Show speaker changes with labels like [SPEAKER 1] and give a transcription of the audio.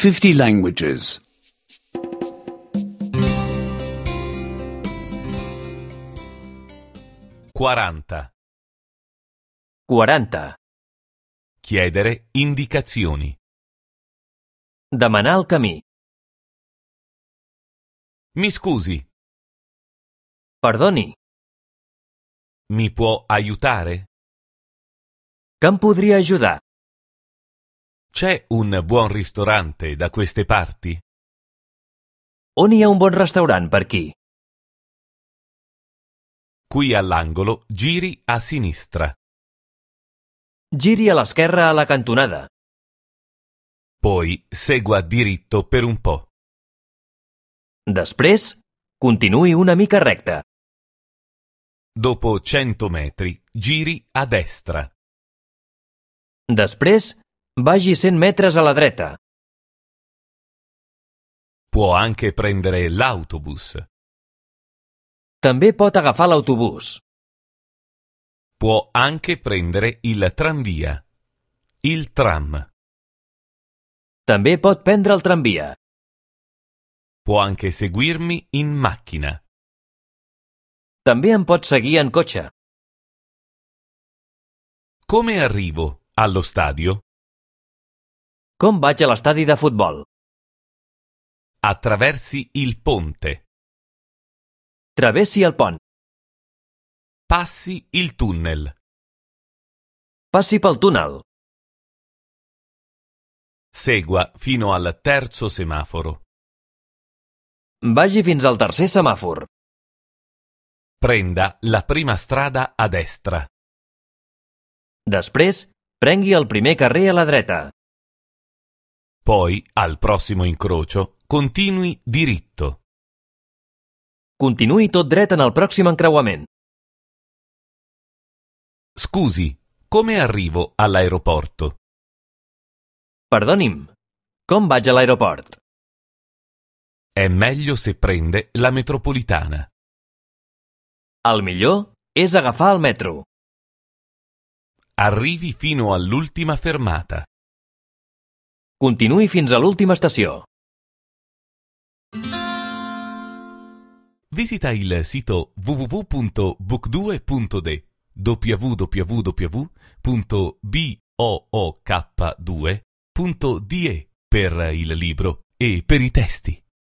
[SPEAKER 1] 50 languages.
[SPEAKER 2] 40.
[SPEAKER 3] 40.
[SPEAKER 2] Chiedere indicazioni.
[SPEAKER 3] Demanar el camí.
[SPEAKER 2] Mi scusi,
[SPEAKER 3] Perdoni,
[SPEAKER 2] mi può aiutare?
[SPEAKER 3] que em podria ajudar?
[SPEAKER 2] C'è un buon ristorante da queste parti?
[SPEAKER 3] On hi ha un bon restaurant per aquí?
[SPEAKER 2] Qui all'angolo giri a sinistra.
[SPEAKER 3] Giri a l'esquerra a la cantonada.
[SPEAKER 2] Poi segua diritto per un po'.
[SPEAKER 3] Després, continuï una mica recte.
[SPEAKER 2] Dopo 100 metri giri a destra.
[SPEAKER 3] Després, vagi 100 metres a la dreta.
[SPEAKER 2] Può anche prendere l'autobus.
[SPEAKER 3] També pot agafar l'autobús.
[SPEAKER 2] Può anche prendere il tranvia. Il tram.
[SPEAKER 3] També pot prendre el tramvia.
[SPEAKER 2] Può anche seguirmi in macchina.
[SPEAKER 3] També em pot seguir en cotxe.
[SPEAKER 2] Come arrivo allo stadio?
[SPEAKER 3] Com vaig a l'estadi de futbol?
[SPEAKER 2] Attraversi il ponte.
[SPEAKER 3] Travessi el pont.
[SPEAKER 2] Passi il tunnel.
[SPEAKER 3] Passi pel túnel.
[SPEAKER 2] Segua fino al terzo semaforo.
[SPEAKER 3] Vagi fins al tercer semàfor.
[SPEAKER 2] Prenda la prima strada a destra.
[SPEAKER 3] Després, prengui el primer carrer a la dreta.
[SPEAKER 2] Poi, al prossimo incrocio, continui diritto.
[SPEAKER 3] Continuï tot dret en el pròxim encreuament.
[SPEAKER 2] Scusi, come arrivo all'aeroporto?
[SPEAKER 3] Perdoni'm, com vaig a l'aeroport?
[SPEAKER 2] È meglio se prende la metropolitana.
[SPEAKER 3] El millor és agafar el metro.
[SPEAKER 2] Arrivi fino all'ultima fermata.
[SPEAKER 3] Continuï fins a l'última estació.
[SPEAKER 2] Visita il sito www.book2.de www.book2.de per il libro e per i testi.